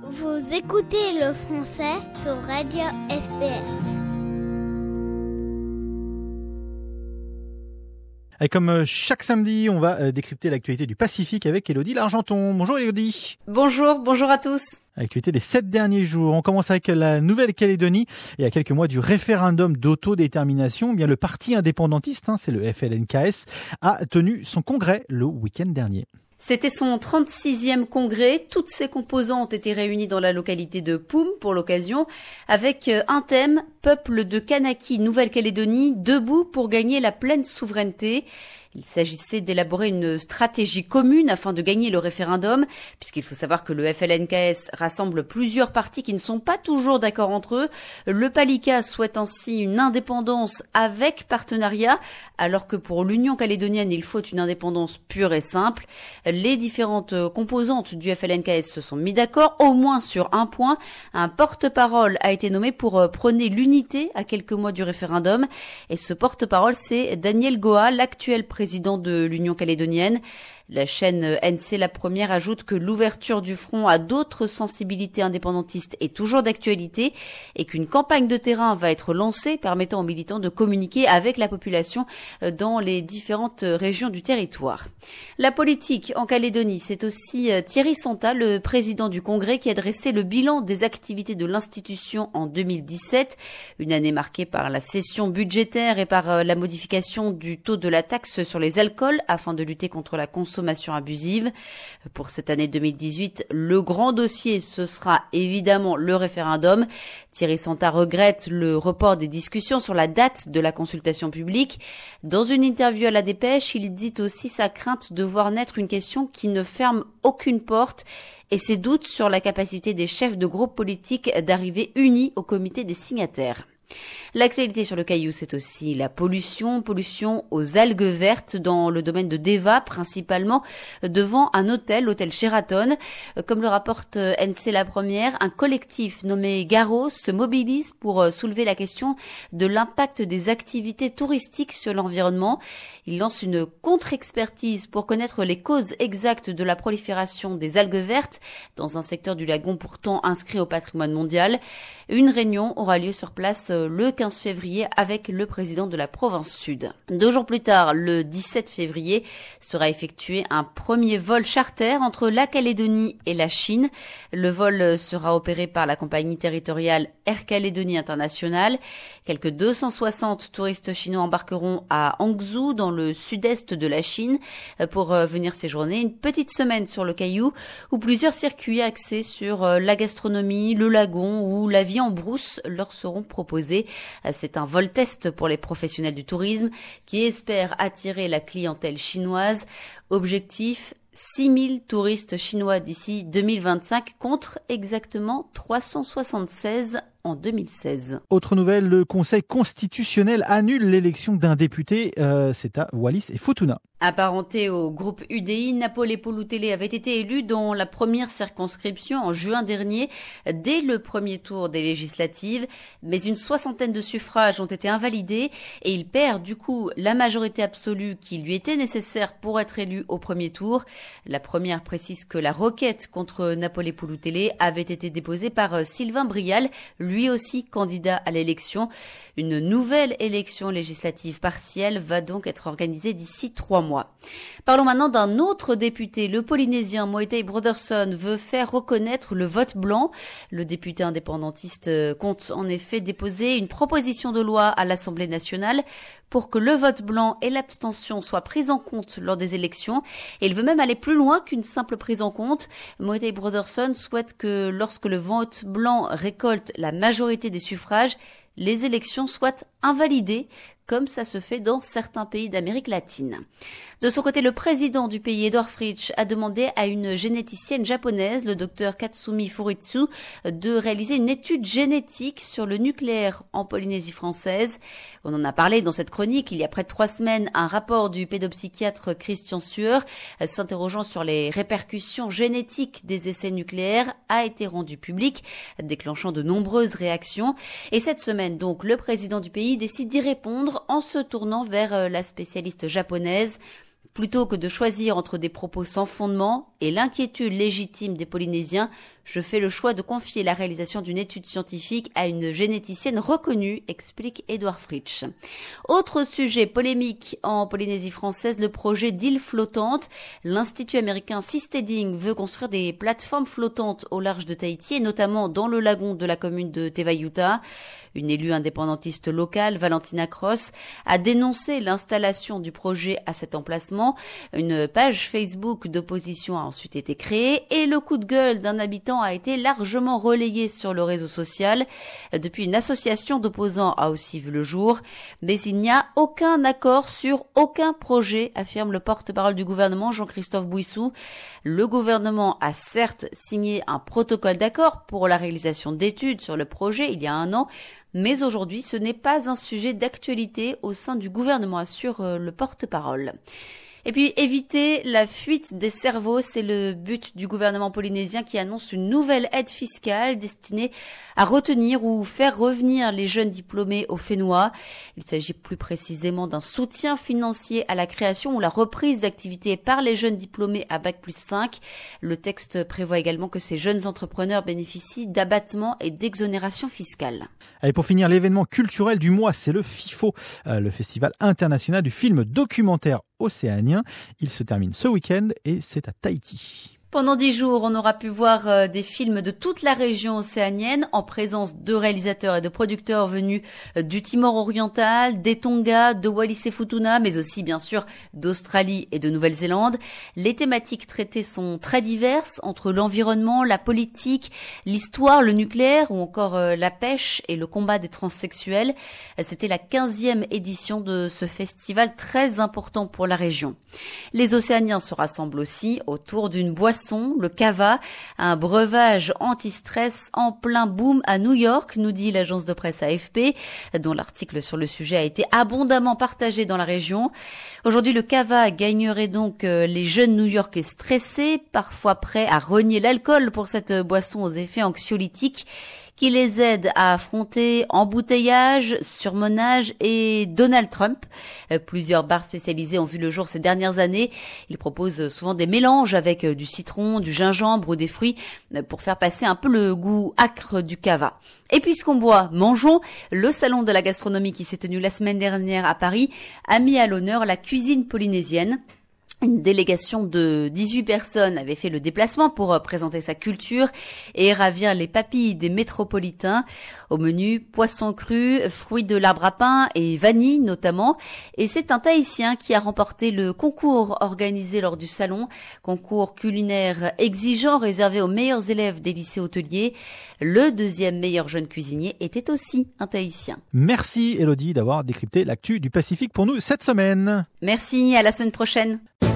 Vous écoutez le français sur Radio SPS. Et comme chaque samedi, on va décrypter l'actualité du Pacifique avec Élodie Largenton. Bonjour Élodie. Bonjour à tous. L'actualité des 7 derniers jours. On commence avec la Nouvelle-Calédonie. Et à quelques mois du référendum d'autodétermination, bien le parti indépendantiste, c'est le FLNKS, a tenu son congrès le week-end dernier. C'était son 36e congrès. Toutes ses composants ont été réunis dans la localité de Poum pour l'occasion, avec un thème, peuple de Kanaki, Nouvelle-Calédonie, debout pour gagner la pleine souveraineté. Il s'agissait d'élaborer une stratégie commune afin de gagner le référendum, puisqu'il faut savoir que le FLNKS rassemble plusieurs partis qui ne sont pas toujours d'accord entre eux. Le Palika souhaite ainsi une indépendance avec partenariat, alors que pour l'Union calédonienne, il faut une indépendance pure et simple. Les différentes composantes du FLNKS se sont mis d'accord, au moins sur un point. Un porte-parole a été nommé pour prôner l'unité à quelques mois du référendum. Et ce porte-parole, c'est Daniel Goa, l'actuel président de l'Union calédonienne. La chaîne NC La Première ajoute que l'ouverture du front à d'autres sensibilités indépendantistes est toujours d'actualité et qu'une campagne de terrain va être lancée permettant aux militants de communiquer avec la population dans les différentes régions du territoire. La politique en Calédonie, c'est aussi Thierry Santa, le président du Congrès, qui a dressé le bilan des activités de l'institution en 2017, une année marquée par la cession budgétaire et par la modification du taux de la taxe sur les alcools afin de lutter contre la consommation abusive. Pour cette année 2018, le grand dossier, ce sera évidemment le référendum. Thierry Santa regrette le report des discussions sur la date de la consultation publique. Dans une interview à La Dépêche, il dit aussi sa crainte de voir naître une question qui ne ferme aucune porte et ses doutes sur la capacité des chefs de groupes politiques d'arriver unis au comité des signataires. L'actualité sur le Caillou, c'est aussi la pollution aux algues vertes dans le domaine de Deva, principalement devant un hôtel, l'hôtel Sheraton. Comme le rapporte NC La Première, un collectif nommé Garros se mobilise pour soulever la question de l'impact des activités touristiques sur l'environnement. Il lance une contre-expertise pour connaître les causes exactes de la prolifération des algues vertes dans un secteur du lagon pourtant inscrit au patrimoine mondial. Une réunion aura lieu sur place le 15 février avec le président de la province sud. 2 jours plus tard, le 17 février, sera effectué un premier vol charter entre la Calédonie et la Chine. Le vol sera opéré par la compagnie territoriale Air Calédonie International. Quelques 260 touristes chinois embarqueront à Hangzhou, dans le sud-est de la Chine, pour venir séjourner une petite semaine sur le Caillou, où plusieurs circuits axés sur la gastronomie, le lagon ou la vie en brousse leur seront proposés. C'est un vol test pour les professionnels du tourisme qui espèrent attirer la clientèle chinoise. Objectif, 6000 touristes chinois d'ici 2025 contre exactement 376 en 2016. Autre nouvelle, le Conseil constitutionnel annule l'élection d'un député, c'est à Wallis et Futuna. Apparenté au groupe UDI, Napolé Pouloutélé avait été élu dans la première circonscription en juin dernier, dès le premier tour des législatives, mais une 60aine de suffrages ont été invalidés et il perd du coup la majorité absolue qui lui était nécessaire pour être élu au premier tour. La première précise que la requête contre Napolé Pouloutélé avait été déposée par Sylvain Brial, lui aussi candidat à l'élection. Une nouvelle élection législative partielle va donc être organisée d'ici 3 mois. Parlons maintenant d'un autre député. Le Polynésien Moetai Brotherson veut faire reconnaître le vote blanc. Le député indépendantiste compte en effet déposer une proposition de loi à l'Assemblée nationale pour que le vote blanc et l'abstention soient pris en compte lors des élections. Et il veut même aller plus loin qu'une simple prise en compte. Moetai Brotherson souhaite que lorsque le vote blanc récolte la majorité des suffrages, les élections soient invalidées, comme ça se fait dans certains pays d'Amérique latine. De son côté, le président du pays, Edouard Fritsch, a demandé à une généticienne japonaise, le docteur Katsumi Furitsu, de réaliser une étude génétique sur le nucléaire en Polynésie française. On en a parlé dans cette chronique il y a près de 3 semaines. Un rapport du pédopsychiatre Christian Sueur, s'interrogeant sur les répercussions génétiques des essais nucléaires, a été rendu public, déclenchant de nombreuses réactions. Et cette semaine, donc, le président du pays décide d'y répondre en se tournant vers la spécialiste japonaise. Plutôt que de choisir entre des propos sans fondement et l'inquiétude légitime des Polynésiens, Je fais le choix de confier la réalisation d'une étude scientifique à une généticienne reconnue, explique Édouard Fritsch. Autre sujet polémique en Polynésie française, le projet d'île flottante. L'Institut américain Seasteading veut construire des plateformes flottantes au large de Tahiti et notamment dans le lagon de la commune de Te Vaiuta. Une élue indépendantiste locale, Valentina Cross, a dénoncé l'installation du projet à cet emplacement. Une page Facebook d'opposition a ensuite été créée et le coup de gueule d'un habitant a été largement relayé sur le réseau social. Depuis, une association d'opposants a aussi vu le jour. Mais il n'y a aucun accord sur aucun projet, affirme le porte-parole du gouvernement, Jean-Christophe Bouissou. Le gouvernement a certes signé un protocole d'accord pour la réalisation d'études sur le projet il y a 1 an, mais aujourd'hui, ce n'est pas un sujet d'actualité au sein du gouvernement, assure le porte-parole. Et puis, éviter la fuite des cerveaux, c'est le but du gouvernement polynésien qui annonce une nouvelle aide fiscale destinée à retenir ou faire revenir les jeunes diplômés au Fénois. Il s'agit plus précisément d'un soutien financier à la création ou la reprise d'activité par les jeunes diplômés à Bac+5. Le texte prévoit également que ces jeunes entrepreneurs bénéficient d'abattements et d'exonérations fiscales. Et pour finir, l'événement culturel du mois, c'est le FIFO, le Festival international du film documentaire océanien. Il se termine ce week-end et c'est à Tahiti. Pendant 10 jours, on aura pu voir des films de toute la région océanienne en présence de réalisateurs et de producteurs venus du Timor oriental, des Tonga, de Wallis et Futuna, mais aussi bien sûr d'Australie et de Nouvelle-Zélande. Les thématiques traitées sont très diverses entre l'environnement, la politique, l'histoire, le nucléaire ou encore la pêche et le combat des transsexuels. C'était la 15e édition de ce festival très important pour la région. Les Océaniens se rassemblent aussi autour d'une boisson, le cava, un breuvage anti-stress en plein boom à New York, nous dit l'agence de presse AFP, dont l'article sur le sujet a été abondamment partagé dans la région. Aujourd'hui, le cava gagnerait donc les jeunes New-Yorkais stressés, parfois prêts à renier l'alcool pour cette boisson aux effets anxiolytiques, qui les aide à affronter embouteillage, surmenage et Donald Trump. Plusieurs bars spécialisés ont vu le jour ces dernières années. Ils proposent souvent des mélanges avec du citron, du gingembre ou des fruits pour faire passer un peu le goût âcre du cava. Et puisqu'on boit, mangeons. Le salon de la gastronomie qui s'est tenu la semaine dernière à Paris a mis à l'honneur la cuisine polynésienne. Une délégation de 18 personnes avait fait le déplacement pour présenter sa culture et ravir les papilles des métropolitains. Au menu, poisson cru, fruits de l'arbre à pain et vanille notamment. Et c'est un Tahitien qui a remporté le concours organisé lors du salon. Concours culinaire exigeant réservé aux meilleurs élèves des lycées hôteliers. Le 2e meilleur jeune cuisinier était aussi un Tahitien. Merci Elodie d'avoir décrypté l'actu du Pacifique pour nous cette semaine. Merci, à la semaine prochaine.